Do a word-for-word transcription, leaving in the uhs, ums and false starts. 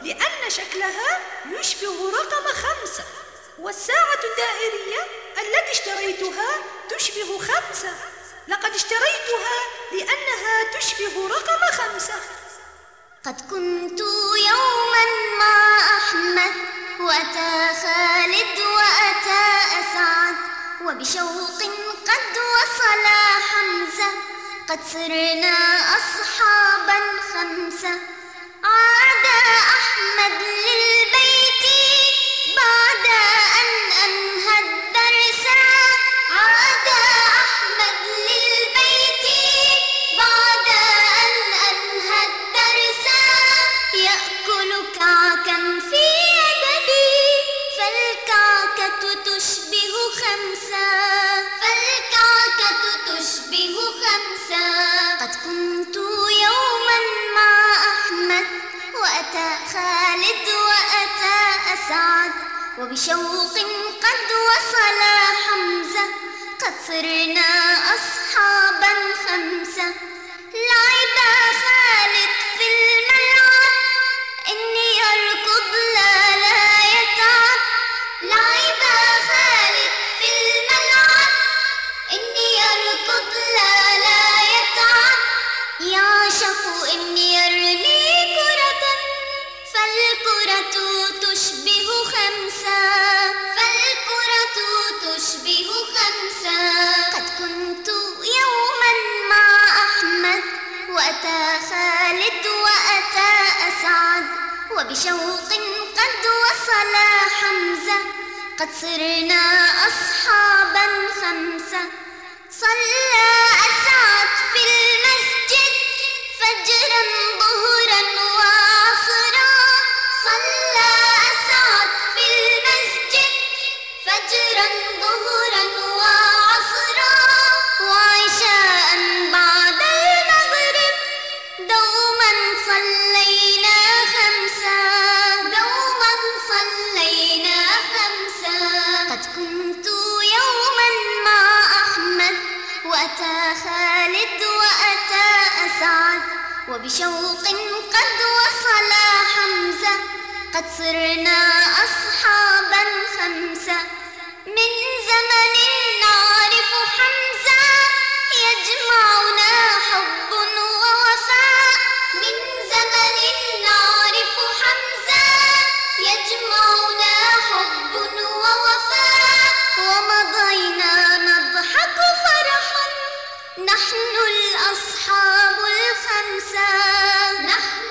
لأن شكلها يشبه رقم خمسة، والساعة الدائرية التي اشتريتها تشبه خمسة. لقد اشتريتها لأنها تشبه رقم خمسة. قد كنت يوما مع أحمد، وأتى خالد وأتى أسعد، وبشوق قد وصل حمزة، قد صرنا أصحابا خمسة. عاد أحمد للبيت بعد أن أنهى الدرس، عاد أحمد للبيت بعد أن أنهى الدرس، يأكل كعكا في يدي، فالكعكة تشبه خمسة، فالكعكة تشبه خمسة. قد كنت يوما مع أحمد، وأتى خالد وأتى أسعد، وبشوق قد وصل حمزة، قد صرنا أصحابا خمسة. لعب خالد في الملعب، إني يركض لا لا يتعب، لعب خالد في الملعب، إني يركض لا لا يتعب، يعشق إني يرمي كرة، فالكرة تشبه خمسة، فالكرة تشبه خمسة. قد كنت يوما مع أحمد، وأتى خالد وأتى أسعد، وبشوق قد وصل حمزة، قد صرنا أصحابا خمسة. صلى أسعد في المسجد فجرا ظهرا وعصرا، صلى أسعد في المسجد فجرا ظهرا وعصرا، وعشاء بعد المغرب دوما صلينا خمسة، دوما صلينا خمسة. قد كنت يوما مع أحمد، وأتى خالد وأتى أسعد، وبشوق قد وصل حمزة، قد صرنا أصحابا خمسة. من زمن نعرف حمزة، يجمعنا حب ووفاء، من زمن نعرف حمزة، يجمعنا حب ووفاء، ومضينا نضحك فرحا، نحن الأصحاب الخمسة، نحن